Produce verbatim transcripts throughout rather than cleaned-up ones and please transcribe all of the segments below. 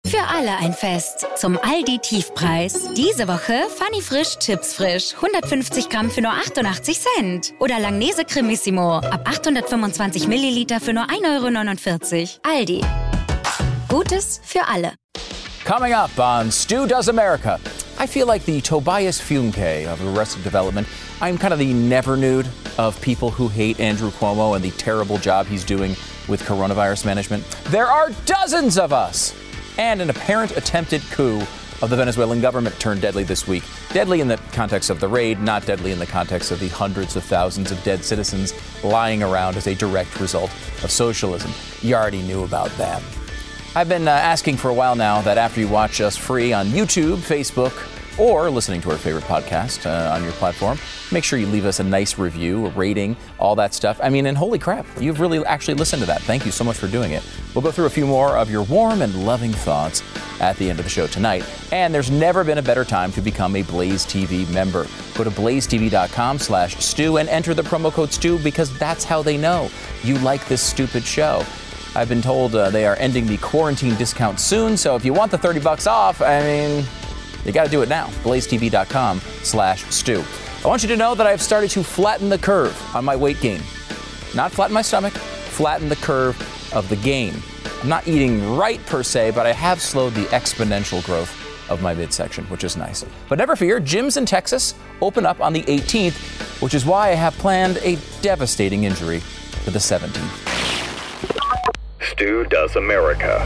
Für alle ein Fest. Zum Aldi Tiefpreis. Diese Woche Funny Frisch Chips Frisch. hundertfünfzig Gramm für nur achtundachtzig Cent. Oder Langnese Cremissimo. Ab achthundertfünfundzwanzig Milliliter für nur ein Euro neunundvierzig. Aldi. Gutes für alle. Coming up on Stu Does America. I feel like the Tobias Funke of Arrested Development. I'm kind of the never nude of people who hate Andrew Cuomo and the terrible job he's doing with coronavirus management. There are dozens of us. And an apparent attempted coup of the Venezuelan government turned deadly this week. Deadly in the context of the raid, not deadly in the context of the hundreds of thousands of dead citizens lying around as a direct result of socialism. You already knew about them. I've been uh, asking for a while now that after you watch us free on YouTube, Facebook, or listening to our favorite podcast uh, on your platform, make sure you leave us a nice review, a rating, all that stuff. I mean, and holy crap, you've really actually listened to that. Thank you so much for doing it. We'll go through a few more of your warm and loving thoughts at the end of the show tonight. And there's never been a better time to become a Blaze T V member. Go to blazetv.com slash Stu and enter the promo code Stu because that's how they know you like this stupid show. I've been told uh, they are ending the quarantine discount soon, so if you want the thirty bucks off, I mean, you got to do it now. blazetv.com slash Stu. I want you to know that I've started to flatten the curve on my weight gain. Not flatten my stomach, flatten the curve of the gain. I'm not eating right per se, but I have slowed the exponential growth of my midsection, which is nice. But never fear, gyms in Texas open up on the eighteenth, which is why I have planned a devastating injury for the seventeenth. Stu Does America.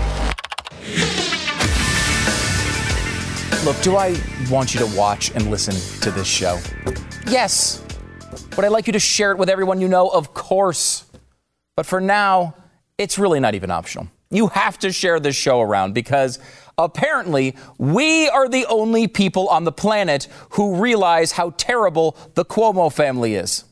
Look, do I want you to watch and listen to this show? Yes. Would I like you to share it with everyone you know? Of course. But for now, it's really not even optional. You have to share this show around because apparently we are the only people on the planet who realize how terrible the Cuomo family is.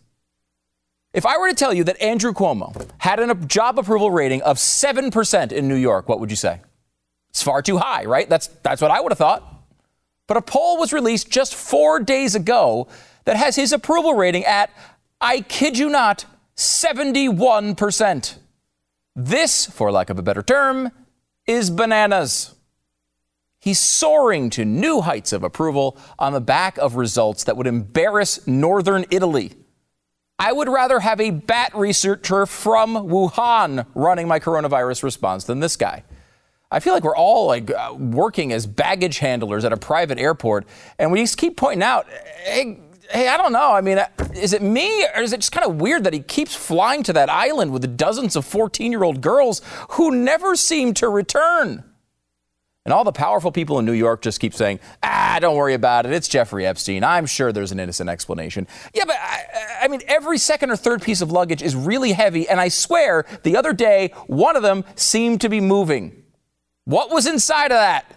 If I were to tell you that Andrew Cuomo had a job approval rating of seven percent in New York, what would you say? It's far too high, right? That's that's what I would have thought. But a poll was released just four days ago that has his approval rating at, I kid you not, seventy-one percent. This, for lack of a better term, is bananas. He's soaring to new heights of approval on the back of results that would embarrass northern Italy. I would rather have a bat researcher from Wuhan running my coronavirus response than this guy. I feel like we're all like uh, working as baggage handlers at a private airport, and we just keep pointing out, hey, hey, I don't know. I mean, is it me, or is it just kind of weird that he keeps flying to that island with the dozens of fourteen-year-old girls who never seem to return? And all the powerful people in New York just keep saying, ah, don't worry about it. It's Jeffrey Epstein. I'm sure there's an innocent explanation. Yeah, but I, I mean, every second or third piece of luggage is really heavy. And I swear the other day, one of them seemed to be moving. What was inside of that?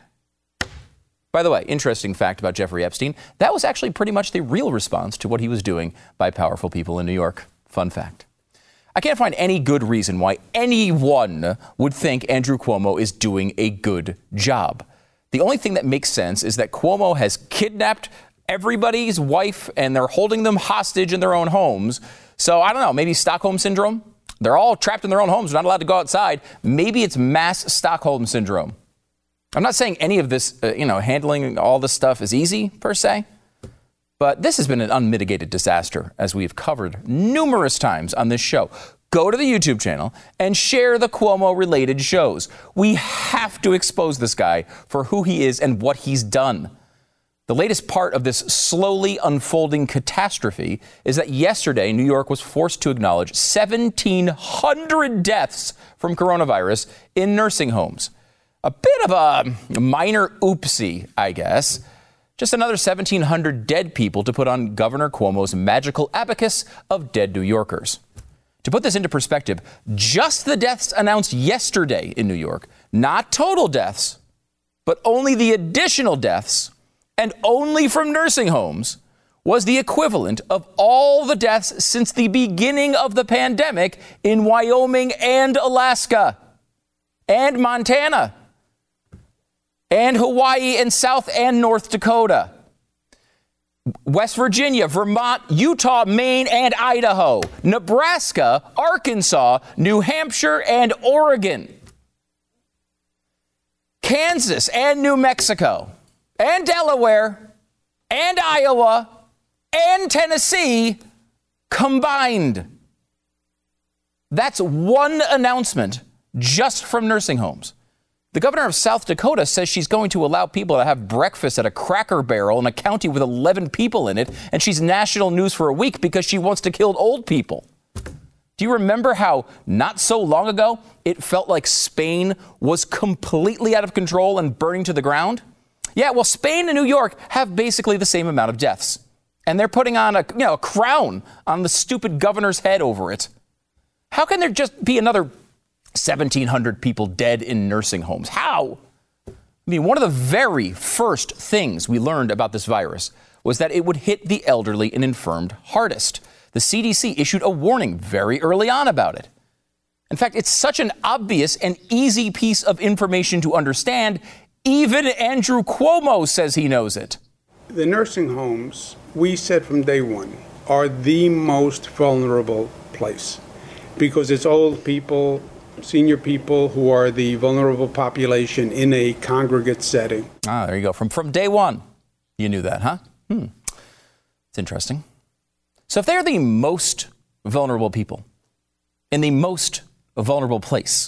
By the way, interesting fact about Jeffrey Epstein. That was actually pretty much the real response to what he was doing by powerful people in New York. Fun fact. I can't find any good reason why anyone would think Andrew Cuomo is doing a good job. The only thing that makes sense is that Cuomo has kidnapped everybody's wife and they're holding them hostage in their own homes. So I don't know, maybe Stockholm Syndrome? They're all trapped in their own homes, not allowed to go outside. Maybe it's mass Stockholm Syndrome. I'm not saying any of this, uh, you know, handling all this stuff is easy per se. But this has been an unmitigated disaster, as we've covered numerous times on this show. Go to the YouTube channel and share the Cuomo-related shows. We have to expose this guy for who he is and what he's done. The latest part of this slowly unfolding catastrophe is that yesterday, New York was forced to acknowledge seventeen hundred deaths from coronavirus in nursing homes. A bit of a minor oopsie, I guess. Just another seventeen hundred dead people to put on Governor Cuomo's magical abacus of dead New Yorkers. To put this into perspective, just the deaths announced yesterday in New York, not total deaths, but only the additional deaths, and only from nursing homes, was the equivalent of all the deaths since the beginning of the pandemic in Wyoming and Alaska, and Montana, and Hawaii and South and North Dakota, West Virginia, Vermont, Utah, Maine, and Idaho, Nebraska, Arkansas, New Hampshire, and Oregon. Kansas and New Mexico and Delaware and Iowa and Tennessee combined. That's one announcement just from nursing homes. The governor of South Dakota says she's going to allow people to have breakfast at a Cracker Barrel in a county with eleven people in it, and she's national news for a week because she wants to kill old people. Do you remember how not so long ago it felt like Spain was completely out of control and burning to the ground? Yeah, well, Spain and New York have basically the same amount of deaths. And they're putting on a, you know, a crown on the stupid governor's head over it. How can there just be another seventeen hundred people dead in nursing homes? How? I mean, one of the very first things we learned about this virus was that it would hit the elderly and infirmed hardest. The C D C issued a warning very early on about it. In fact, it's such an obvious and easy piece of information to understand, even Andrew Cuomo says he knows it. The nursing homes, we said from day one, are the most vulnerable place because it's old people, senior people who are the vulnerable population in a congregate setting. Ah, there you go. From from day one, you knew that, huh? Hmm. It's interesting. So if they're the most vulnerable people in the most vulnerable place,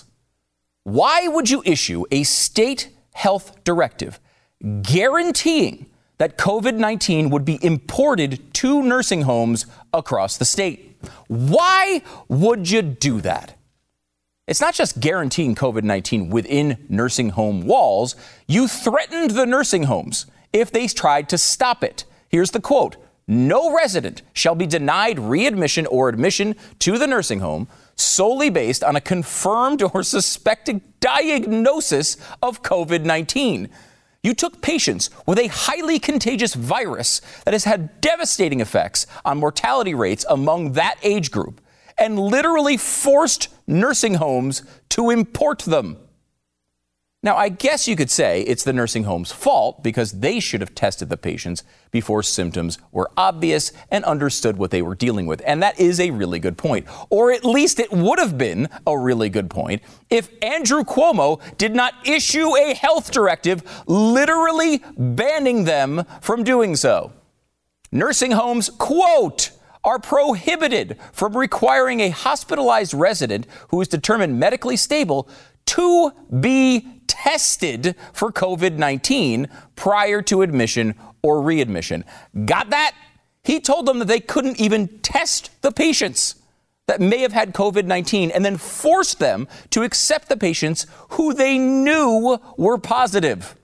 why would you issue a state health directive guaranteeing that COVID nineteen would be imported to nursing homes across the state? Why would you do that? It's not just guaranteeing COVID nineteen within nursing home walls. You threatened the nursing homes if they tried to stop it. Here's the quote. No resident shall be denied readmission or admission to the nursing home solely based on a confirmed or suspected diagnosis of COVID nineteen. You took patients with a highly contagious virus that has had devastating effects on mortality rates among that age group and literally forced nursing homes to import them. Now, I guess you could say it's the nursing home's fault because they should have tested the patients before symptoms were obvious and understood what they were dealing with. And that is a really good point. Or at least it would have been a really good point if Andrew Cuomo did not issue a health directive literally banning them from doing so. Nursing homes, quote, are prohibited from requiring a hospitalized resident who is determined medically stable to be tested for COVID nineteen prior to admission or readmission. Got that? He told them that they couldn't even test the patients that may have had COVID nineteen and then forced them to accept the patients who they knew were positive.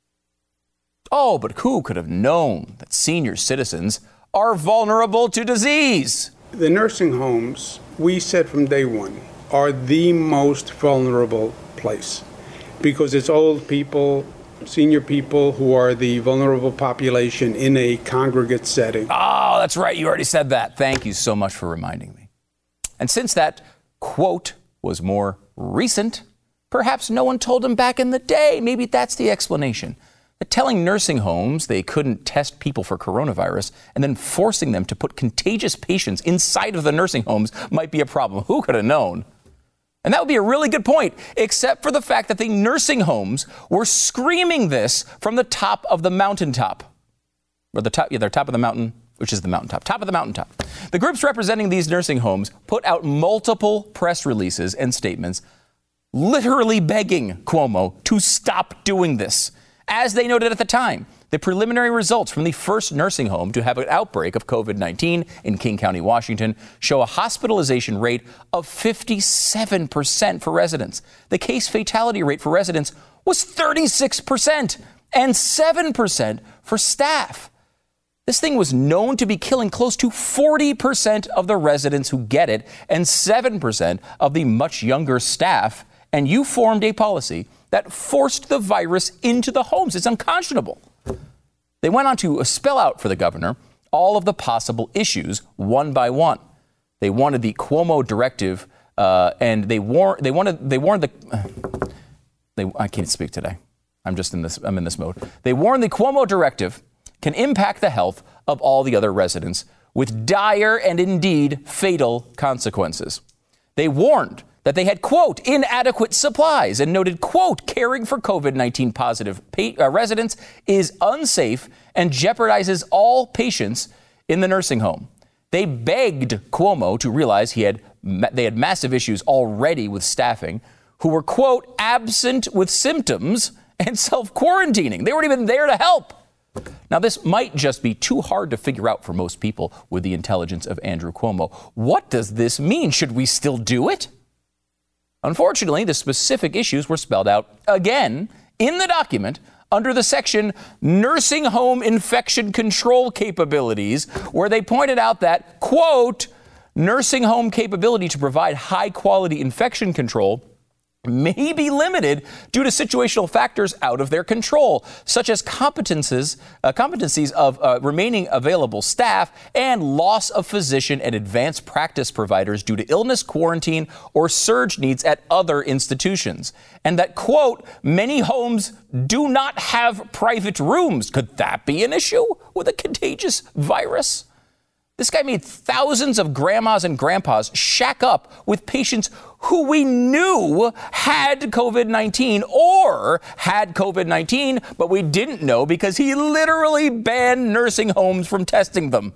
Oh, but who could have known that senior citizens are vulnerable to disease? The nursing homes, we said from day one, are the most vulnerable place because it's old people, senior people who are the vulnerable population in a congregate setting. Oh, that's right. You already said that. Thank you so much for reminding me. And since that quote was more recent, perhaps no one told him back in the day. Maybe that's the explanation. That telling nursing homes they couldn't test people for coronavirus and then forcing them to put contagious patients inside of the nursing homes might be a problem. Who could have known? And that would be a really good point, except for the fact that the nursing homes were screaming this from the top of the mountaintop. Or the top, yeah, they're top of the mountain, which is the mountaintop. Top of the mountaintop. The groups representing these nursing homes put out multiple press releases and statements literally begging Cuomo to stop doing this. As they noted at the time, the preliminary results from the first nursing home to have an outbreak of COVID nineteen in King County, Washington, show a hospitalization rate of fifty-seven percent for residents. The case fatality rate for residents was thirty-six percent and seven percent for staff. This thing was known to be killing close to forty percent of the residents who get it and seven percent of the much younger staff. And you formed a policy that forced the virus into the homes. It's unconscionable. They went on to spell out for the governor all of the possible issues one by one. They wanted the Cuomo directive, uh, and they war- They wanted. They warned the. Uh, they. I can't speak today. I'm just in this. I'm in this mode. They warned the Cuomo directive can impact the health of all the other residents with dire and indeed fatal consequences. They warned that they had, quote, inadequate supplies, and noted, quote, caring for COVID nineteen positive pa- uh, residents is unsafe and jeopardizes all patients in the nursing home. They begged Cuomo to realize he had ma- they had massive issues already with staffing who were, quote, absent with symptoms and self-quarantining. They weren't even there to help. Now, this might just be too hard to figure out for most people with the intelligence of Andrew Cuomo. What does this mean? Should we still do it? Unfortunately, the specific issues were spelled out again in the document under the section Nursing Home Infection Control Capabilities, where they pointed out that, quote, nursing home capability to provide high-quality infection control may be limited due to situational factors out of their control, such as competences, uh, competencies of uh, remaining available staff and loss of physician and advanced practice providers due to illness, quarantine, or surge needs at other institutions. And that, quote, many homes do not have private rooms. Could that be an issue with a contagious virus? This guy made thousands of grandmas and grandpas shack up with patients who we knew had COVID nineteen or had COVID nineteen, but we didn't know because he literally banned nursing homes from testing them.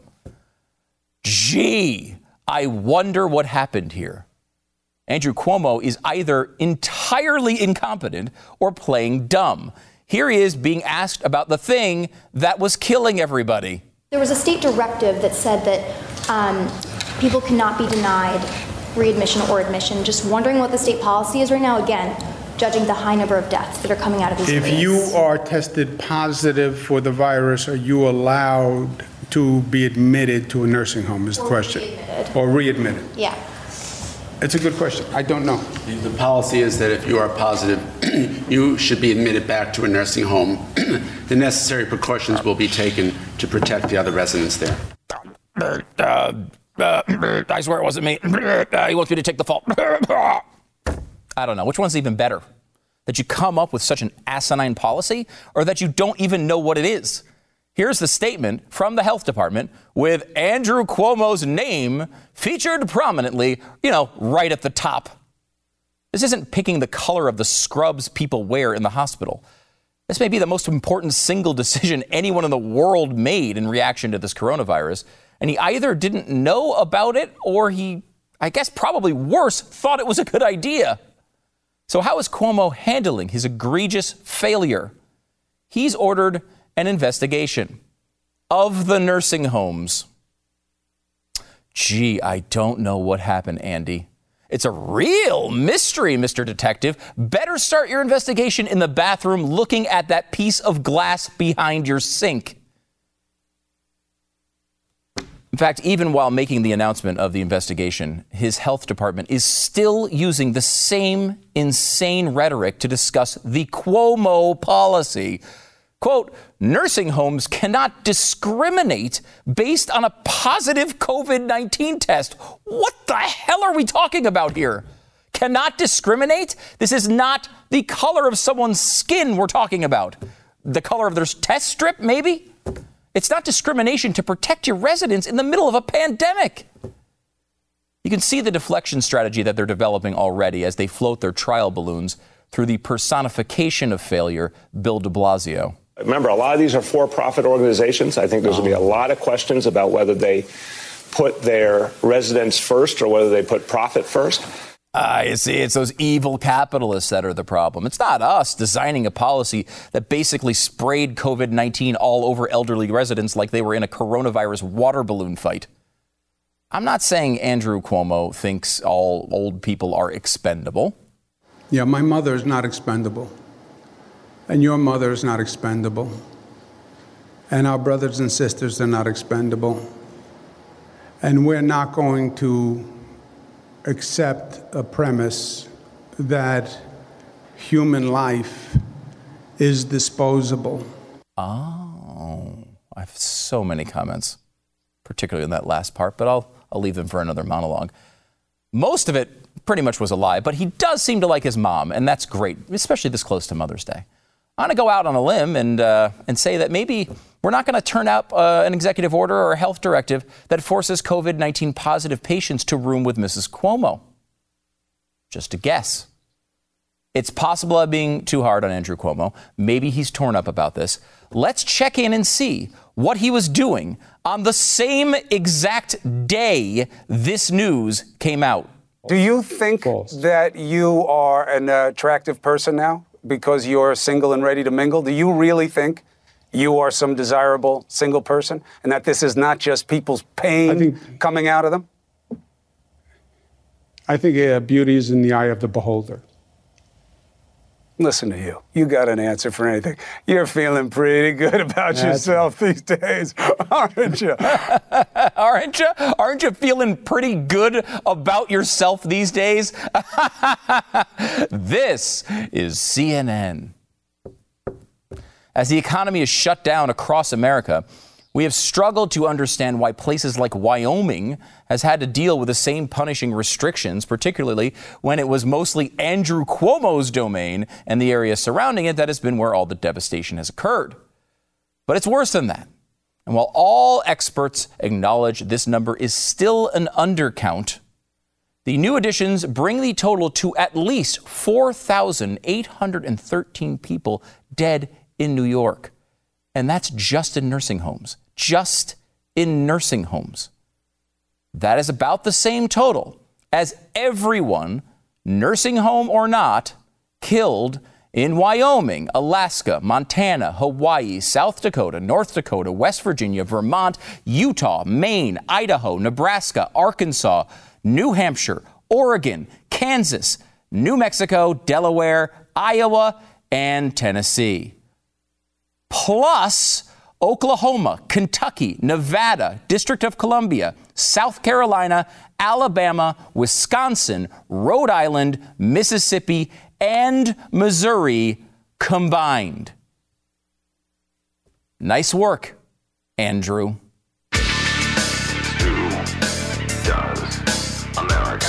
Gee, I wonder what happened here. Andrew Cuomo is either entirely incompetent or playing dumb. Here he is being asked about the thing that was killing everybody. There was a state directive that said that um, people cannot be denied readmission or admission. Just wondering what the state policy is right now, again, judging the high number of deaths that are coming out of these If areas. you are tested positive for the virus, are you allowed to be admitted to a nursing home is the Or question. readmitted. Or readmitted. Yeah. It's a good question. I don't know. The policy is that if you are positive, you should be admitted back to a nursing home. The necessary precautions will be taken to protect the other residents there. Uh, uh, I swear it wasn't me. Uh, he wants me to take the fault. I don't know. Which one's even better? That you come up with such an asinine policy or that you don't even know what it is? Here's the statement from the health department with Andrew Cuomo's name featured prominently, you know, right at the top. This isn't picking the color of the scrubs people wear in the hospital. This may be the most important single decision anyone in the world made in reaction to this coronavirus. And he either didn't know about it or he, I guess probably worse, thought it was a good idea. So how is Cuomo handling his egregious failure? He's ordered an investigation of the nursing homes. Gee, I don't know what happened, Andy. It's a real mystery, Mister Detective. Better start your investigation in the bathroom looking at that piece of glass behind your sink. In fact, even while making the announcement of the investigation, his health department is still using the same insane rhetoric to discuss the Cuomo policy. Quote, nursing homes cannot discriminate based on a positive COVID nineteen test. What the hell are we talking about here? Cannot discriminate? This is not the color of someone's skin we're talking about. The color of their test strip, maybe? It's not discrimination to protect your residents in the middle of a pandemic. You can see the deflection strategy that they're developing already as they float their trial balloons through the personification of failure, Bill de Blasio. Remember, a lot of these are for-profit organizations. I think there's going to be a lot of questions about whether they put their residents first or whether they put profit first. Ah, you see, it's those evil capitalists that are the problem. It's not us designing a policy that basically sprayed COVID nineteen all over elderly residents like they were in a coronavirus water balloon fight. I'm not saying Andrew Cuomo thinks all old people are expendable. Yeah, my mother is not expendable. And your mother is not expendable. And our brothers and sisters are not expendable. And we're not going to accept a premise that human life is disposable. Oh, I have so many comments, particularly in that last part, but I'll, I'll leave them for another monologue. Most of it pretty much was a lie, but he does seem to like his mom, and that's great, especially this close to Mother's Day. I'm going to go out on a limb and uh, and say that maybe we're not going to turn up uh, an executive order or a health directive that forces COVID nineteen positive patients to room with Missus Cuomo. just a guess. It's possible I'm being too hard on Andrew Cuomo. Maybe he's torn up about this. Let's check in and see what he was doing on the same exact day this news came out. Do you think False. that you are an attractive person now because you're single and ready to mingle? Do you really think you are some desirable single person and that this is not just people's pain I think- coming out of them? I think uh, beauty is in the eye of the beholder. Listen to you. You got an answer for anything. You're feeling pretty good about That's yourself these days, aren't you? Aren't you? Aren't you feeling pretty good about yourself these days? This is C N N. As the economy is shut down across America, we have struggled to understand why places like Wyoming has had to deal with the same punishing restrictions, particularly when it was mostly Andrew Cuomo's domain and the area surrounding it that has been where all the devastation has occurred. But it's worse than that. And while all experts acknowledge this number is still an undercount, the new additions bring the total to at least four thousand eight hundred thirteen people dead in New York. And that's just in nursing homes. Just in nursing homes. That is about the same total as everyone, nursing home or not, killed in Wyoming, Alaska, Montana, Hawaii, South Dakota, North Dakota, West Virginia, Vermont, Utah, Maine, Idaho, Nebraska, Arkansas, New Hampshire, Oregon, Kansas, New Mexico, Delaware, Iowa, and Tennessee. Plus Oklahoma, Kentucky, Nevada, District of Columbia, South Carolina, Alabama, Wisconsin, Rhode Island, Mississippi, and Missouri combined. Nice work, Andrew. Stu Does America.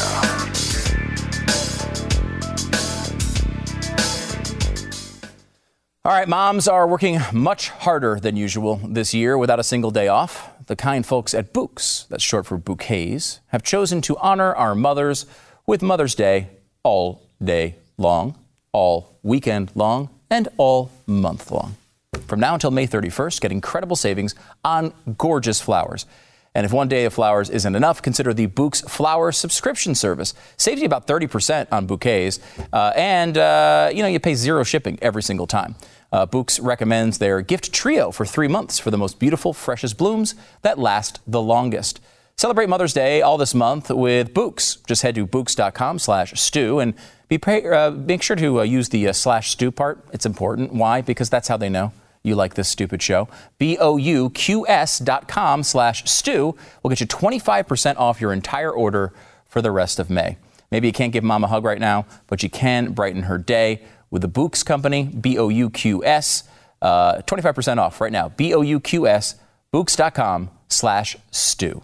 All right, moms are working much harder than usual this year without a single day off. The kind folks at Bouqs, that's short for bouquets, have chosen to honor our mothers with Mother's Day all day long, all weekend long, and all month long. From now until May thirty-first, get incredible savings on gorgeous flowers. And if one day of flowers isn't enough, consider the Bouqs flower subscription service. Saves you about thirty percent on bouquets, uh, and uh, you know you pay zero shipping every single time. Uh, Bouqs recommends their gift trio for three months for the most beautiful, freshest blooms that last the longest. Celebrate Mother's Day all this month with Bouqs. Just head to Bouqs.com slash stew and be pay, uh, make sure to uh, use the uh, slash stew part. It's important. Why? Because that's how they know you like this stupid show. B-O-U-Q-S dot com slash stew will get you twenty-five percent off your entire order for the rest of May. Maybe you can't give mom a hug right now, but you can brighten her day with the Bouqs Company, B O U Q S, uh, twenty-five percent off right now. B O U Q S, Bouqs.com slash stew.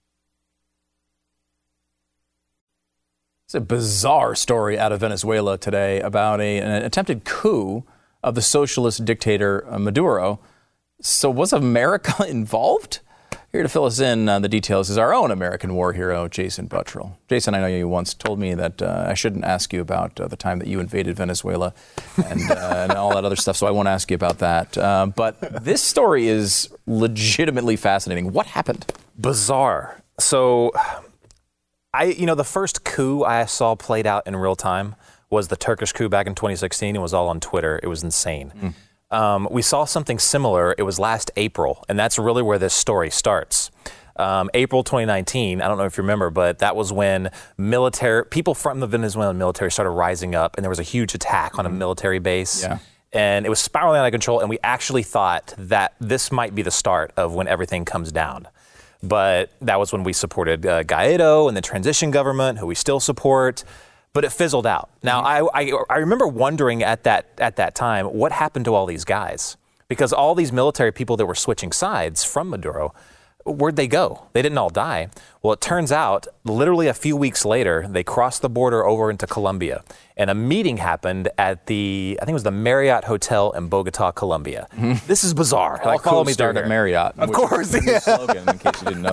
It's a bizarre story out of Venezuela today about a, an attempted coup of the socialist dictator uh, Maduro. So was America involved? Here to fill us in on the details is our own American war hero, Jason Buttrill. Jason, I know you once told me that uh, I shouldn't ask you about uh, the time that you invaded Venezuela and, uh, and all that other stuff, so I won't ask you about that. Uh, but this story is legitimately fascinating. What happened? Bizarre. So, I, you know, the first coup I saw played out in real time was the Turkish coup back in twenty sixteen. It was all on Twitter. It was insane. Mm. Um, we saw something similar. It was last April, and that's really where this story starts. Um, April twenty nineteen, I don't know if you remember, but that was when military people from the Venezuelan military started rising up, and there was a huge attack on a military base. Yeah. And it was spiraling out of control, and we actually thought that this might be the start of when everything comes down. But that was when we supported uh, Guaido and the transition government, who we still support. But it fizzled out. Now, mm-hmm. I, I I remember wondering at that at that time, what happened to all these guys? Because all these military people that were switching sides from Maduro, where'd they go? They didn't all die. Well, it turns out, literally a few weeks later, they crossed the border over into Colombia. And a meeting happened at the, I think it was the Marriott Hotel in Bogota, Colombia. Mm-hmm. This is bizarre. All like, follow me start through at Marriott. Of course. Is the slogan, in case you didn't know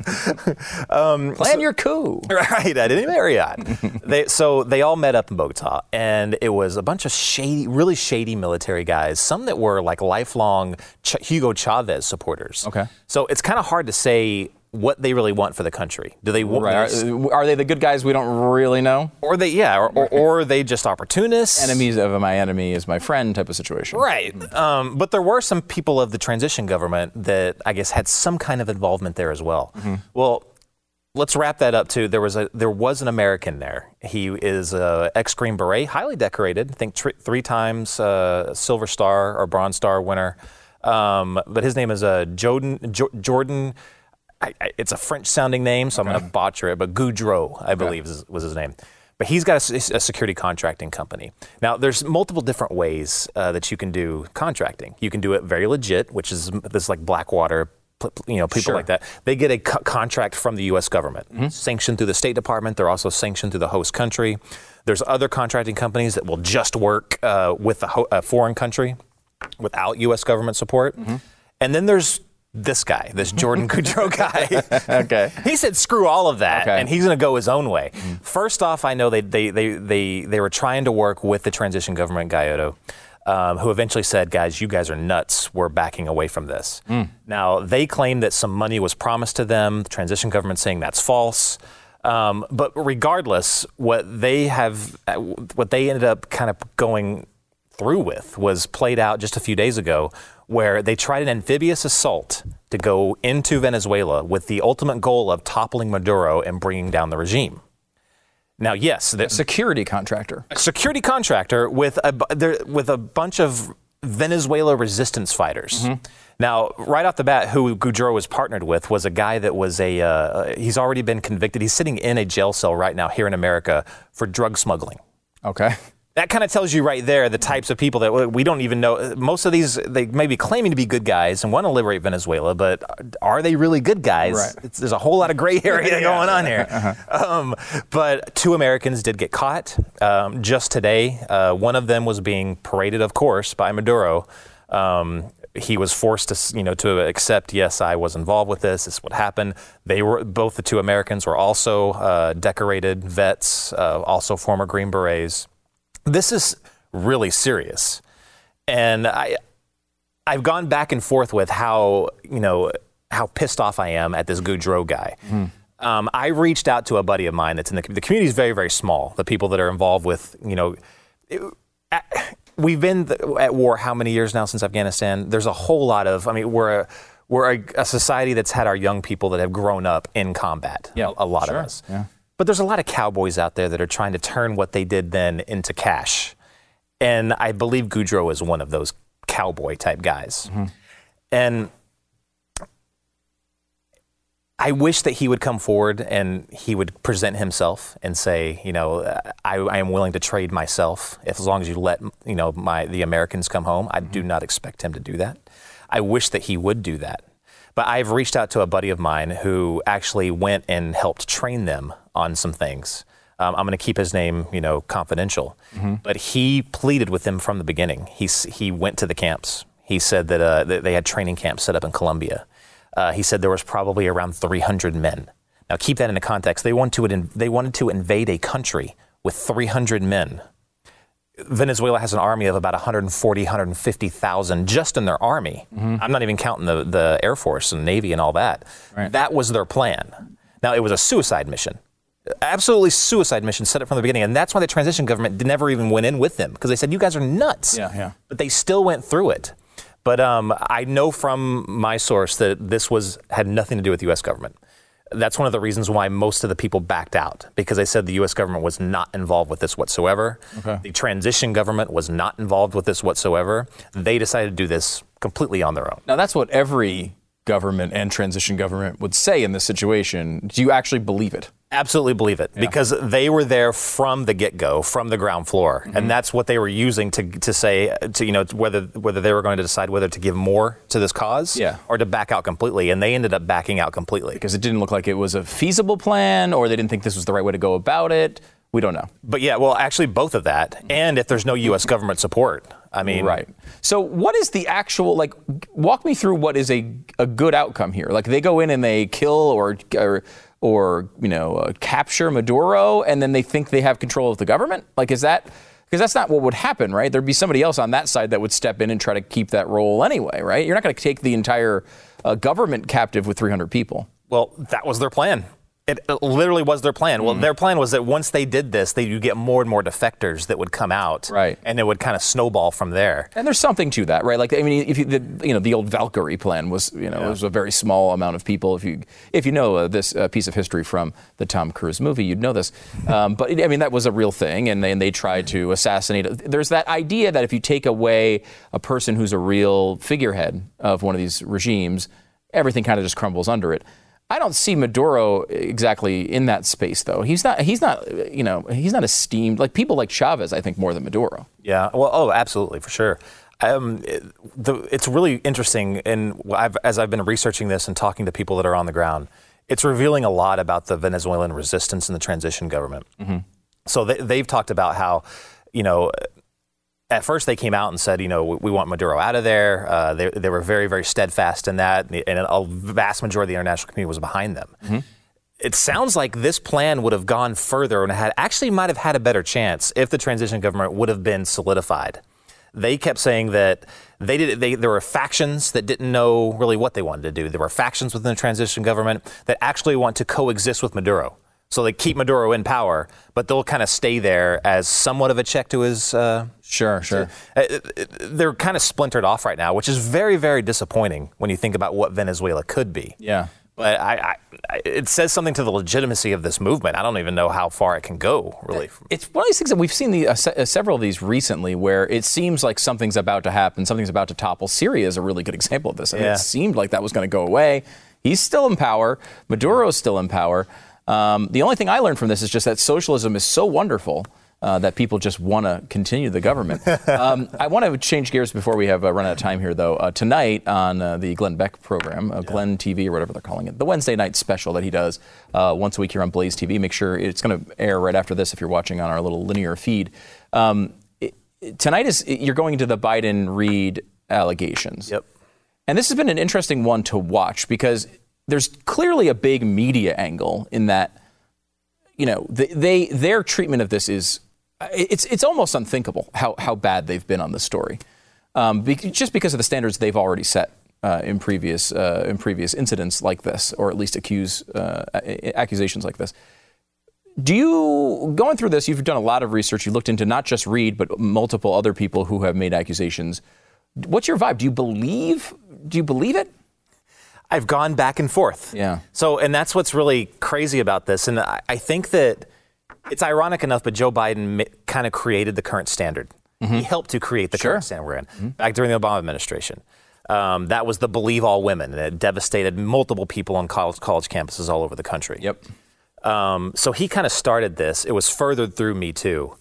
that. um, Plan so, your coup. Right, at any Marriott. they, so they all met up in Bogota, and it was a bunch of shady, really shady military guys, some that were like lifelong Ch- Hugo Chavez supporters. Okay. So it's kind of hard to say what they really want for the country. Do they want? Right. Are, are they the good guys we don't really know? Or they, yeah, or, or, or are they just opportunists? Enemies of my enemy is my friend type of situation. Right. Um, but there were some people of the transition government that I guess had some kind of involvement there as well. Mm-hmm. Well, let's wrap that up too. There was a there was an American there. He is a ex-Green Beret, highly decorated. I think tr- three times uh, Silver Star or Bronze Star winner. Um, but his name is uh, Jordan. Jo- Jordan. I, I, it's a French-sounding name, so okay. I'm going to butcher it, but Goudreau, I believe, okay. is, was his name. But he's got a, a security contracting company. Now, there's multiple different ways uh, that you can do contracting. You can do it very legit, which is this like Blackwater, you know, people sure. like that. They get a co- contract from the U S government, mm-hmm. sanctioned through the State Department. They're also sanctioned through the host country. There's other contracting companies that will just work uh, with a, ho- a foreign country without U S government support. Mm-hmm. And then there's this guy, this Jordan Goudreau guy. Okay. He said, screw all of that, okay. and he's going to go his own way. Mm-hmm. First off, I know they, they, they, they, they were trying to work with the transition government, Gallardo, um, who eventually said, guys, you guys are nuts. We're backing away from this. Mm. Now, they claim that some money was promised to them. The transition government saying that's false. Um, but regardless, what they have, what they ended up kind of going through with was played out just a few days ago, where they tried an amphibious assault to go into Venezuela with the ultimate goal of toppling Maduro and bringing down the regime. Now, yes, the a security contractor, a security contractor with a there, with a bunch of Venezuela resistance fighters. Mm-hmm. Now, right off the bat, who Goudreau was partnered with was a guy that was a uh, he's already been convicted. He's sitting in a jail cell right now here in America for drug smuggling. Okay. That kind of tells you right there the types of people that we don't even know. Most of these, they may be claiming to be good guys and want to liberate Venezuela, but are they really good guys? Right. It's, there's a whole lot of gray area yeah. going on here. Uh-huh. Um, but two Americans did get caught um, just today. Uh, one of them was being paraded, of course, by Maduro. Um, he was forced to, you know, to accept, yes, I was involved with this. This is what happened. They were both the two Americans were also uh, decorated vets, uh, also former Green Berets. This is really serious, and I, I've gone back and forth with how, you know, how pissed off I am at this Goudreau guy. Mm. Um, I reached out to a buddy of mine that's in the, the community is very, very small. The people that are involved with, you know, it, at, we've been at war how many years now since Afghanistan? There's a whole lot of, I mean, we're a, we're a, a society that's had our young people that have grown up in combat, yeah, a, a lot sure. of us. Yeah. But there's a lot of cowboys out there that are trying to turn what they did then into cash. And I believe Goudreau is one of those cowboy type guys. Mm-hmm. And I wish that he would come forward and he would present himself and say, you know, I, I am willing to trade myself if, as long as you let, you know, my the Americans come home. I do not expect him to do that. I wish that he would do that. But I've reached out to a buddy of mine who actually went and helped train them on some things. Um, I'm going to keep his name, you know, confidential. Mm-hmm. But he pleaded with them from the beginning. He he went to the camps. He said that, uh, that they had training camps set up in Colombia. Uh, he said there was probably around three hundred men. Now keep that into context. They wanted to they wanted to invade a country with three hundred men. Venezuela has an army of about one hundred forty, one hundred fifty thousand just in their army. Mm-hmm. I'm not even counting the, the Air Force and Navy and all that. Right. That was their plan. Now, it was a suicide mission. Absolutely suicide mission set up from the beginning. And that's why the transition government never even went in with them, because they said, you guys are nuts. Yeah, yeah. But they still went through it. But um, I know from my source that this was had nothing to do with the U S government. That's one of the reasons why most of the people backed out, because they said the U S government was not involved with this whatsoever. Okay. The transition government was not involved with this whatsoever. They decided to do this completely on their own. Now, that's what every government and transition government would say in this situation. Do you actually believe it? Absolutely believe it, Yeah. because they were there from the get-go, from the ground floor, Mm-hmm. and that's what they were using to to say to you know whether whether they were going to decide whether to give more to this cause, Yeah. or to back out completely, and they ended up backing out completely. Because it didn't look like it was a feasible plan, or they didn't think this was the right way to go about it. We don't know. But yeah, well, actually, both of that, and if there's no U S government support, I mean, Right. So what is the actual, like, walk me through what is a, a good outcome here? Like, they go in and they kill or, or, or you know, uh, capture Maduro, and then they think they have control of the government? Like, is that, because that's not what would happen, right? There'd be somebody else on that side that would step in and try to keep that role anyway, right? You're not going to take the entire uh, government captive with three hundred people. Well, that was their plan. It literally was their plan. Well, their plan was that once they did this, they would get more and more defectors that would come out, Right. and it would kind of snowball from there. And there's something to that, right? Like, I mean, if you, the, you know, the old Valkyrie plan was, you know, Yeah. it was a very small amount of people. If you, if you know uh, this uh, piece of history from the Tom Cruise movie, you'd know this. Um, but I mean, that was a real thing, and they, and they tried to assassinate. There's that idea that if you take away a person who's a real figurehead of one of these regimes, everything kind of just crumbles under it. I don't see Maduro exactly in that space, though. He's not. He's not. You know, he's not esteemed. Like people like Chavez, I think, more than Maduro. Yeah. Well, oh, absolutely, for sure. Um, it, the, it's really interesting, and I've, as I've been researching this and talking to people that are on the ground, it's revealing a lot about the Venezuelan resistance and the transition government. Mm-hmm. So they, they've talked about how, you know, at first they came out and said, you know, we, we want Maduro out of there. Uh, they, they were very, very steadfast in that, and a vast majority of the international community was behind them. Mm-hmm. It sounds like this plan would have gone further and had actually might have had a better chance if the transition government would have been solidified. They kept saying that they did. They, there were factions that didn't know really what they wanted to do. There were factions within the transition government that actually want to coexist with Maduro. So they keep Maduro in power, but they'll kind of stay there as somewhat of a check to his. Uh, sure, sure. Uh, they're kind of splintered off right now, which is very, very disappointing when you think about what Venezuela could be. Yeah. But I, I, it says something to the legitimacy of this movement. I don't even know how far it can go, really. It's one of these things that we've seen the, uh, se- uh, several of these recently where it seems like something's about to happen, something's about to topple. Syria is a really good example of this. I mean, Yeah. It seemed like that was going to go away. He's still in power. Maduro's still in power. Um, the only thing I learned from this is just that socialism is so wonderful uh, that people just want to continue the government. um, I want to change gears before we have uh, run out of time here, though. Uh, tonight on uh, the Glenn Beck program, uh, yeah. Glenn T V or whatever they're calling it, the Wednesday night special that he does uh, once a week here on Blaze T V. Make sure it's going to air right after this if you're watching on our little linear feed. Um, it, tonight is you're going into the Biden-Reid allegations. Yep. And this has been an interesting one to watch because there's clearly a big media angle in that, you know, they, they their treatment of this is it's it's almost unthinkable how how bad they've been on the story, um, be, just because of the standards they've already set uh, in previous uh, in previous incidents like this, or at least accuse uh, accusations like this. Do you going through this? You've done a lot of research. You looked into not just Reid, but multiple other people who have made accusations. What's your vibe? Do you believe? Do you believe it? I've gone back and forth. Yeah. So, and that's what's really crazy about this. And I, I think that it's ironic enough, but Joe Biden mi- kind of created the current standard. Mm-hmm. He helped to create the Sure. current standard we're in. Mm-hmm. Back during the Obama administration. Um, that was the Believe All Women. And it devastated multiple people on college, college campuses all over the country. Yep. Um, so he kind of started this. It was furthered through Me Too.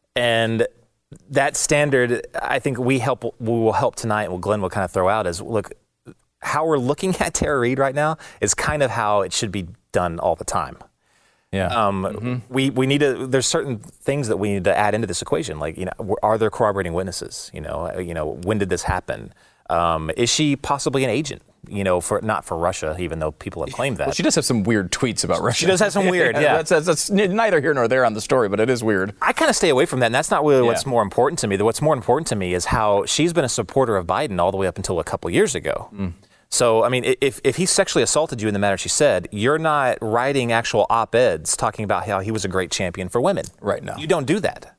And that standard, I think we help. We will help tonight, and what Glenn will kind of throw out is, look, how we're looking at Tara Reid right now is kind of how it should be done all the time. Yeah. Um, mm-hmm. We we need to. There's certain things that we need to add into this equation. Like, you know, are there corroborating witnesses? You know, you know, when did this happen? Um, is she possibly an agent? You know, for not for Russia, even though people have claimed that. Well, she does have some weird tweets about Russia. She does have some weird, yeah. that's, that's, that's neither here nor there on the story, but it is weird. I kind of stay away from that, and that's not really Yeah. what's more important to me. What's more important to me is how she's been a supporter of Biden all the way up until a couple years ago. Mm. So, I mean, if if he sexually assaulted you in the manner she said, you're not writing actual op-eds talking about how he was a great champion for women. Right now. You don't do that.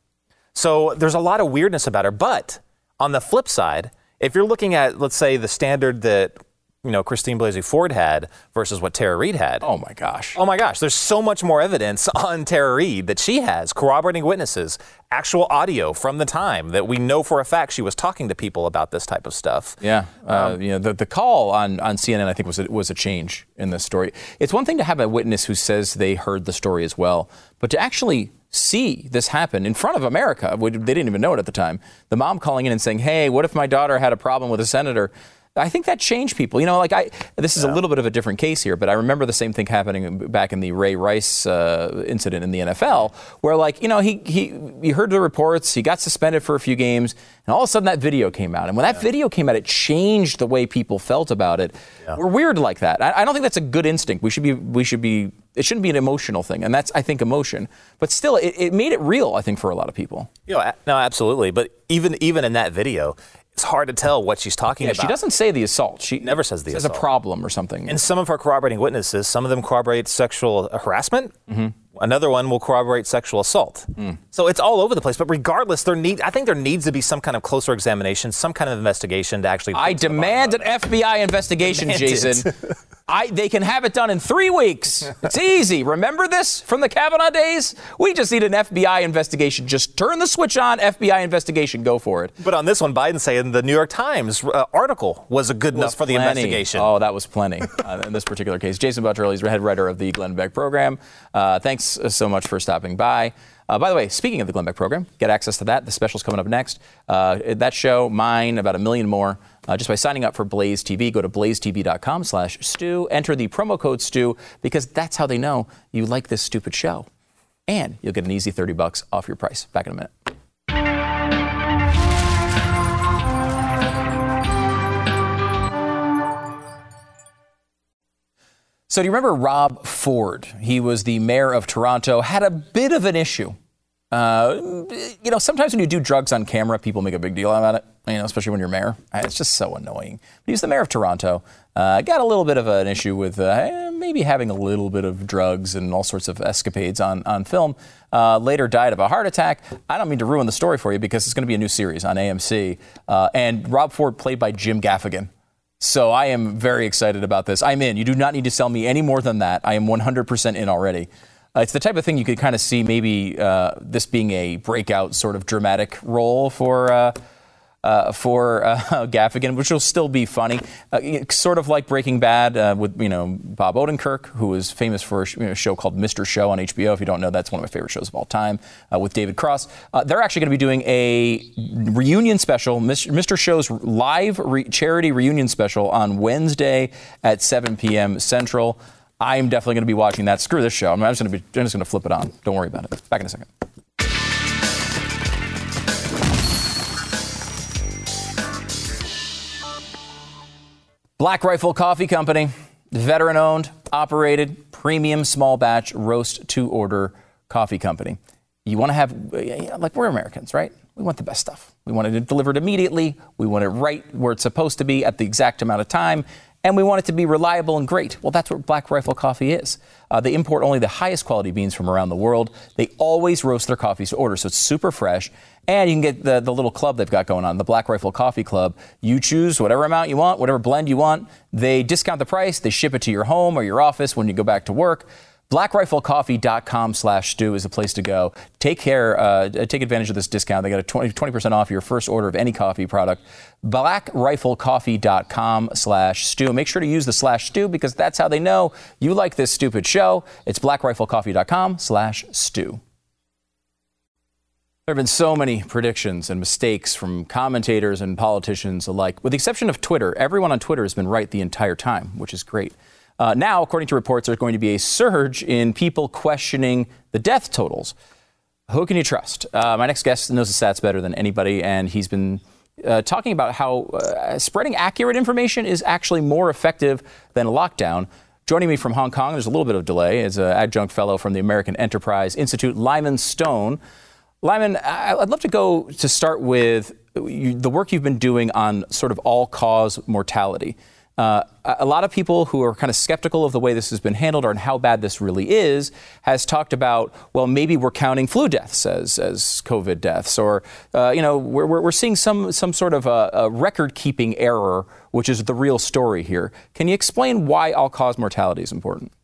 So there's a lot of weirdness about her. But on the flip side, if you're looking at, let's say, the standard that you know, Christine Blasey Ford had versus what Tara Reid had. Oh my gosh. Oh my gosh. There's so much more evidence on Tara Reid that she has, corroborating witnesses, actual audio from the time that we know for a fact she was talking to people about this type of stuff. Yeah. Uh, Um, you know, the, the call on, on C N N, I think, was a, was a change in this story. It's one thing to have a witness who says they heard the story as well, but to actually see this happen in front of America, they didn't even know it at the time. The mom calling in and saying, hey, what if my daughter had a problem with a senator? I think that changed people. You know, like I, this is yeah. a little bit of a different case here, but I remember the same thing happening back in the Ray Rice uh, incident in the N F L, where like, you know, he, he, you heard the reports, he got suspended for a few games, and all of a sudden that video came out. And when that yeah. video came out, it changed the way people felt about it. Yeah. We're weird like that. I, I don't think that's a good instinct. We should be, we should be, it shouldn't be an emotional thing. And that's, I think, emotion. But still, it, it made it real, I think, for a lot of people. You know, no, absolutely. But even, even in that video, it's hard to tell what she's talking yeah, about. She doesn't say the assault. She never says the says assault. a problem or something. And some of her corroborating witnesses, some of them corroborate sexual harassment. Mm-hmm. Another one will corroborate sexual assault. Mm. So it's all over the place. But regardless, there need I think there needs to be some kind of closer examination, some kind of investigation to actually. I demand an F B I investigation, Jason. I, they can have it done in three weeks. It's easy. Remember this from the Kavanaugh days? We just need an F B I investigation. Just turn the switch on, F B I investigation, go for it. But on this one, Biden's saying the New York Times uh, article was a good enough for the plenty. investigation. Oh, that was plenty uh, in this particular case. Jason Buttrell, he's head writer of the Glenn Beck program. Uh, thanks so much for stopping by. Uh, by the way, speaking of the Glenn Beck program, get access to that. The special's coming up next. Uh, that show, mine, about a million more. Uh, just by signing up for Blaze T V, go to blazetv.com slash Stu. Enter the promo code Stu because that's how they know you like this stupid show. And you'll get an easy thirty bucks off your price. Back in a minute. So do you remember Rob Ford? He was the mayor of Toronto, had a bit of an issue. Uh, you know, sometimes when you do drugs on camera, people make a big deal about it, you know, especially when you're mayor. It's just so annoying. But he was the mayor of Toronto. Uh, got a little bit of an issue with uh, maybe having a little bit of drugs and all sorts of escapades on, on film. Uh, later died of a heart attack. I don't mean to ruin the story for you because it's going to be a new series on A M C. Uh, and Rob Ford played by Jim Gaffigan. So I am very excited about this. I'm in. You do not need to sell me any more than that. I am one hundred percent in already. Uh, it's the type of thing you could kind of see maybe uh, this being a breakout sort of dramatic role for uh, uh, for uh, Gaffigan, which will still be funny. Uh, sort of like Breaking Bad uh, with, you know, Bob Odenkirk, who is famous for a sh- you know, a show called Mister Show on H B O. If you don't know, that's one of my favorite shows of all time uh, with David Cross. Uh, they're actually going to be doing a reunion special, Mister Show's live re- charity reunion special on Wednesday at seven p.m. Central. I'm definitely going to be watching that. Screw this show. I'm just going to be I'm just going to flip it on. Don't worry about it. Back in a second. Black Rifle Coffee Company, veteran-owned, operated, premium small batch roast to order coffee company. You want to have, like, we're Americans, right? We want the best stuff. We want it delivered immediately. We want it right where it's supposed to be at the exact amount of time. And we want it to be reliable and great. Well, that's what Black Rifle Coffee is. Uh, they import only the highest quality beans from around the world. They always roast their coffees to order, so it's super fresh. And you can get the, the little club they've got going on, the Black Rifle Coffee Club. You choose whatever amount you want, whatever blend you want. They discount the price. They ship it to your home or your office when you go back to work. BlackRifleCoffee.com slash Stu is the place to go. Take care, uh, take advantage of this discount. They got a twenty percent off your first order of any coffee product. BlackRifleCoffee.com slash Stu. Make sure to use the slash Stu because that's how they know you like this stupid show. It's BlackRifleCoffee.com slash Stu. There have been so many predictions and mistakes from commentators and politicians alike. With the exception of Twitter, everyone on Twitter has been right the entire time, which is great. Uh, now, according to reports, there's going to be a surge in people questioning the death totals. Who can you trust? Uh, my next guest knows the stats better than anybody, and he's been uh, talking about how uh, spreading accurate information is actually more effective than a lockdown. Joining me from Hong Kong, there's a little bit of delay, is an adjunct fellow from the American Enterprise Institute, Lyman Stone. Lyman, I'd love to go to start with the work you've been doing on sort of all-cause mortality. Uh, a lot of people who are kind of skeptical of the way this has been handled or and how bad this really is has talked about, well, maybe we're counting flu deaths as as COVID deaths, or uh, you know, we're we're seeing some some sort of a, a record-keeping error, which is the real story here. Can you explain why all-cause mortality is important?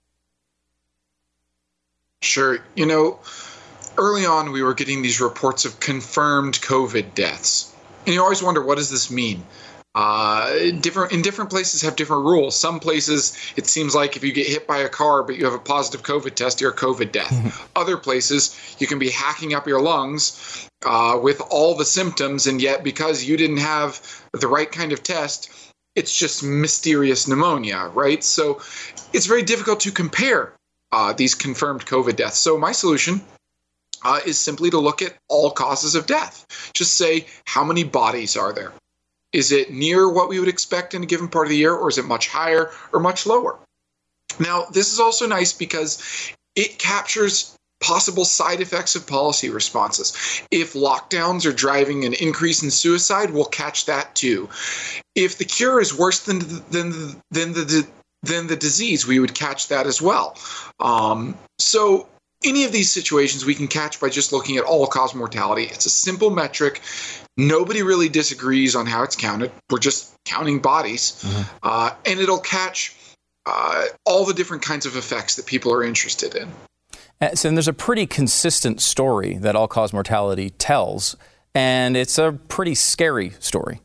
Sure. You know, early on we were getting these reports of confirmed COVID deaths, and you always wonder, what does this mean? Uh, different in different places have different rules. Some places it seems like if you get hit by a car but you have a positive COVID test, you're a COVID death. Mm-hmm. Other places you can be hacking up your lungs uh, with all the symptoms, and yet because you didn't have the right kind of test, it's just mysterious pneumonia, right? So it's very difficult to compare uh, these confirmed COVID deaths. So my solution uh, is simply to look at all causes of death. Just say, how many bodies are there? Is it near what we would expect in a given part of the year, or is it much higher or much lower? Now, this is also nice because it captures possible side effects of policy responses. If lockdowns are driving an increase in suicide, we'll catch that too. If the cure is worse than than than the than the disease, we would catch that as well. Um, so any of these situations we can catch by just looking at all-cause mortality. It's a simple metric. Nobody really disagrees on how it's counted. We're just counting bodies. Mm-hmm. Uh, and it'll catch uh, all the different kinds of effects that people are interested in. And so there's a pretty consistent story that all-cause mortality tells, and it's a pretty scary story.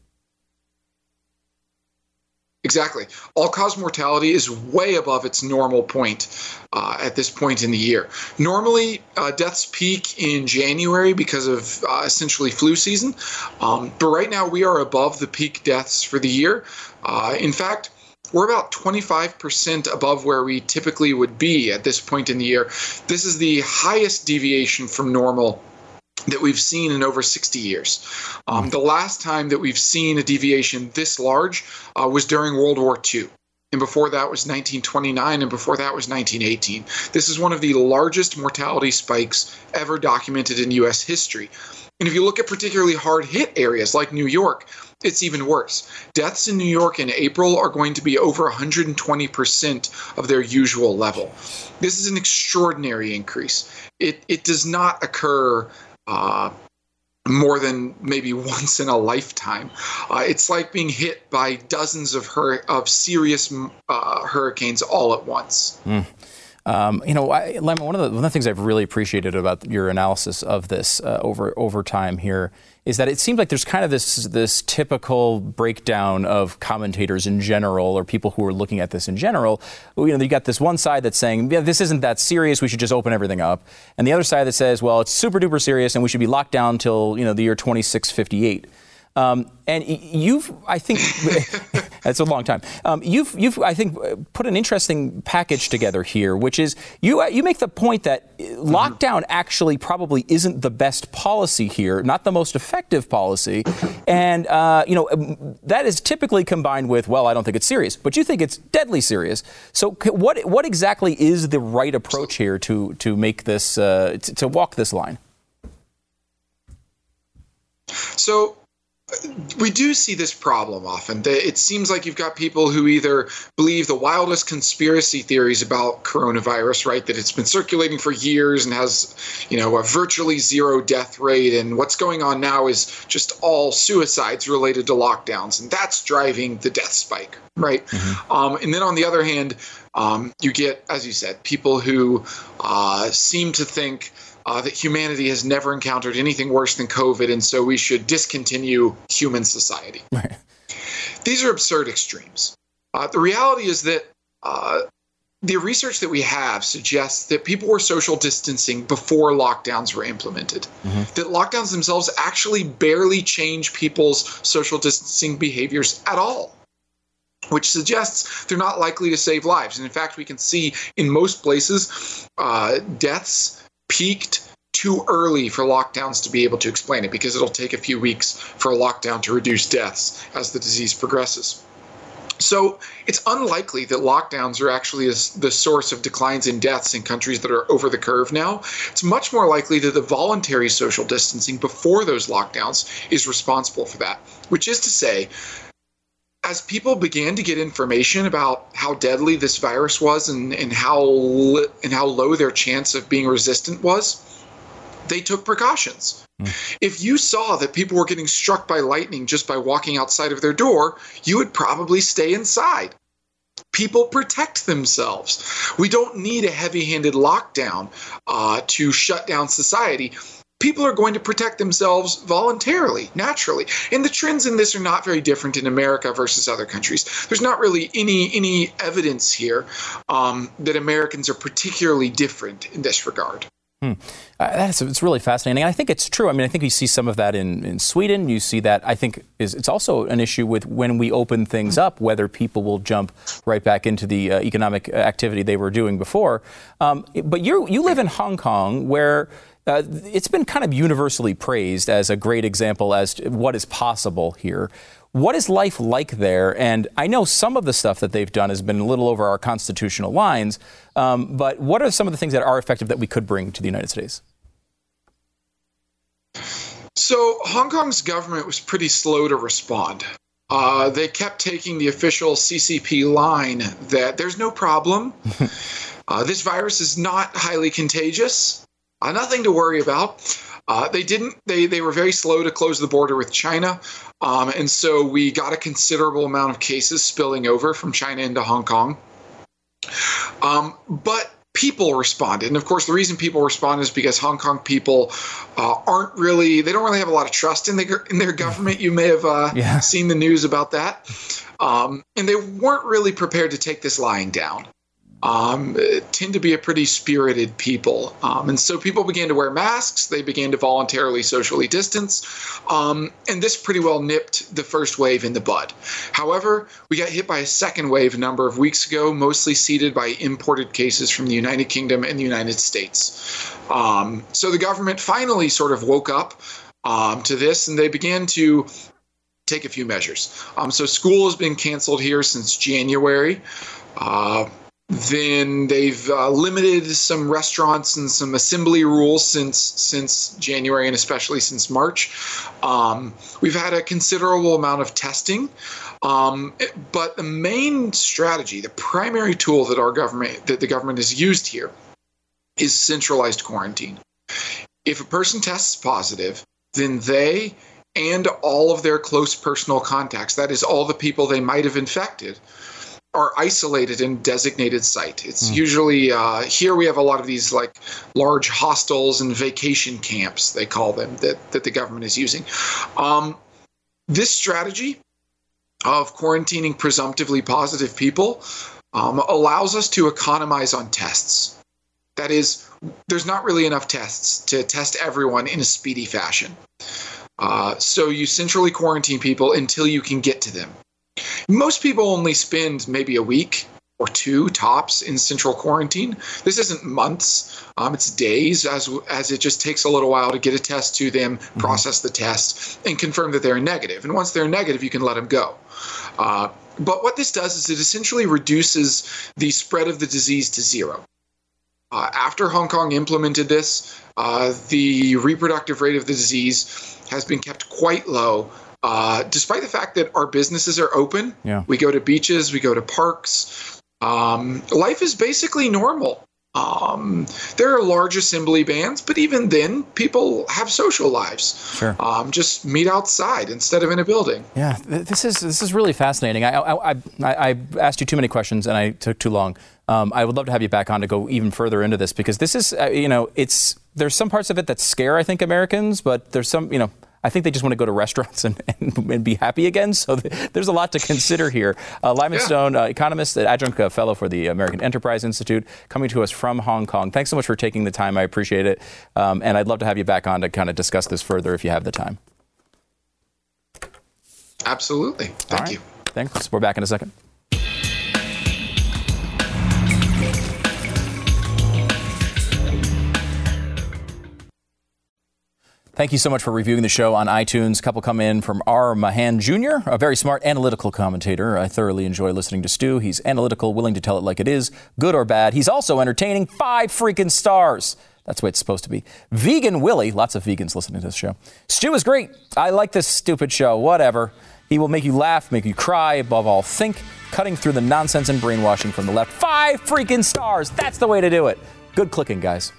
Exactly. All-cause mortality is way above its normal point uh, at this point in the year. Normally, uh, deaths peak in January because of uh, essentially flu season. Um, but right now, we are above the peak deaths for the year. Uh, in fact, we're about twenty-five percent above where we typically would be at this point in the year. This is the highest deviation from normal that we've seen in over sixty years. Um, the last time that we've seen a deviation this large uh, was during World War Two. And before that was nineteen twenty-nine, and before that was nineteen eighteen. This is one of the largest mortality spikes ever documented in U S history. And if you look at particularly hard-hit areas like New York, it's even worse. Deaths in New York in April are going to be over one hundred twenty percent of their usual level. This is an extraordinary increase. It, it does not occur Uh, more than maybe once in a lifetime. Uh, it's like being hit by dozens of hur- of serious uh, hurricanes all at once. Mm. Um, you know, I, Lemon, one of, the, one of the things I've really appreciated about your analysis of this uh, over over time here is that it seems like there's kind of this this typical breakdown of commentators in general, or people who are looking at this in general. You know, you got this one side that's saying, yeah, this isn't that serious, we should just open everything up, and the other side that says, well, it's super duper serious and we should be locked down till, you know, the year twenty-six fifty-eight. Um, and you've, I think, that's a long time. Um, you've, you've, I think, put an interesting package together here, which is you, you make the point that mm-hmm. lockdown actually probably isn't the best policy here, not the most effective policy, and uh, you know that is typically combined with, well, I don't think it's serious, but you think it's deadly serious. So, what, what exactly is the right approach here to to make this uh, to, to walk this line? So. We do see this problem often. It seems like you've got people who either believe the wildest conspiracy theories about coronavirus, right, that it's been circulating for years and has, you know, a virtually zero death rate, and what's going on now is just all suicides related to lockdowns, and that's driving the death spike, right? Mm-hmm. Um, and then on the other hand, um, you get, as you said, people who uh, seem to think Uh, that humanity has never encountered anything worse than COVID, and so we should discontinue human society. Right. These are absurd extremes. Uh, the reality is that uh, the research that we have suggests that people were social distancing before lockdowns were implemented. Mm-hmm. That lockdowns themselves actually barely change people's social distancing behaviors at all, which suggests they're not likely to save lives. And in fact, we can see in most places uh, deaths peaked too early for lockdowns to be able to explain it, because it'll take a few weeks for a lockdown to reduce deaths as the disease progresses. So it's unlikely that lockdowns are actually a, the source of declines in deaths in countries that are over the curve now. It's much more likely that the voluntary social distancing before those lockdowns is responsible for that, which is to say, as people began to get information about how deadly this virus was and, and how li- and how low their chance of being resistant was, they took precautions. Mm. If you saw that people were getting struck by lightning just by walking outside of their door, you would probably stay inside. People protect themselves. We don't need a heavy-handed lockdown uh, to shut down society. People are going to protect themselves voluntarily, naturally. And the trends in this are not very different in America versus other countries. There's not really any any evidence here um, that Americans are particularly different in this regard. Hmm. Uh, that's it's really fascinating. I think it's true. I mean, I think you see some of that in, in Sweden. You see that. I think is it's also an issue with when we open things up, whether people will jump right back into the uh, economic activity they were doing before. Um, but you you live in Hong Kong, where uh, it's been kind of universally praised as a great example as to what is possible here. What is life like there? And I know some of the stuff that they've done has been a little over our constitutional lines, um, but what are some of the things that are effective that we could bring to the United States? So Hong Kong's government was pretty slow to respond. Uh, they kept taking the official C C P line that there's no problem. uh, this virus is not highly contagious. Uh, nothing to worry about. Uh, they didn't. They they were very slow to close the border with China, um, and so we got a considerable amount of cases spilling over from China into Hong Kong. Um, but people responded, and of course, the reason people responded is because Hong Kong people uh, aren't really. They don't really have a lot of trust in their in their government. You may have uh, yeah. seen the news about that, um, and they weren't really prepared to take this lying down. Um, tend to be a pretty spirited people. Um, and so people began to wear masks. They began to voluntarily socially distance. Um, and this pretty well nipped the first wave in the bud. However, we got hit by a second wave a number of weeks ago, mostly seeded by imported cases from the United Kingdom and the United States. Um, so the government finally sort of woke up um, to this, and they began to take a few measures. Um, so school has been canceled here since January. Uh, Then they've uh, limited some restaurants and some assembly rules since since January and especially since March. Um, we've had a considerable amount of testing, um, but the main strategy, the primary tool that our government that the government has used here, is centralized quarantine. If a person tests positive, then they and all of their close personal contacts, that is, all the people they might have infected, are isolated in a designated site. It's mm. usually, uh, here we have a lot of these like large hostels and vacation camps, they call them, that, that the government is using. Um, this strategy of quarantining presumptively positive people um, allows us to economize on tests. That is, there's not really enough tests to test everyone in a speedy fashion. Uh, so you centrally quarantine people until you can get to them. Most people only spend maybe a week or two tops in central quarantine. This isn't months. Um, it's days, as as it just takes a little while to get a test to them, mm-hmm. process the test, and confirm that they're negative. And once they're negative, you can let them go. Uh, but what this does is it essentially reduces the spread of the disease to zero. Uh, after Hong Kong implemented this, uh, the reproductive rate of the disease has been kept quite low. Uh, despite the fact that our businesses are open, yeah. we go to beaches, we go to parks, um, life is basically normal. Um, there are large assembly bans, but even then, people have social lives. Sure. Um, just meet outside instead of in a building. Yeah, this is this is really fascinating. I I, I, I asked you too many questions and I took too long. Um, I would love to have you back on to go even further into this because this is, uh, you know, it's there's some parts of it that scare, I think, Americans, but there's some, you know. I think they just want to go to restaurants and, and, and be happy again. So th- there's a lot to consider here. Uh, Lyman yeah. Stone, uh, economist, adjunct uh, fellow for the American Enterprise Institute, coming to us from Hong Kong. Thanks so much for taking the time. I appreciate it. Um, and I'd love to have you back on to kind of discuss this further if you have the time. Absolutely. Thank right. you. Thanks. We're back in a second. Thank you so much for reviewing the show on iTunes. A couple come in from R. Mahan Junior, a very smart analytical commentator. I thoroughly enjoy listening to Stu. He's analytical, willing to tell it like it is, good or bad. He's also entertaining. Five freaking stars. That's the way it's supposed to be. Vegan Willie, lots of vegans listening to this show. Stu is great. I like this stupid show. Whatever. He will make you laugh, make you cry, above all, think, cutting through the nonsense and brainwashing from the left. Five freaking stars. That's the way to do it. Good clicking, guys.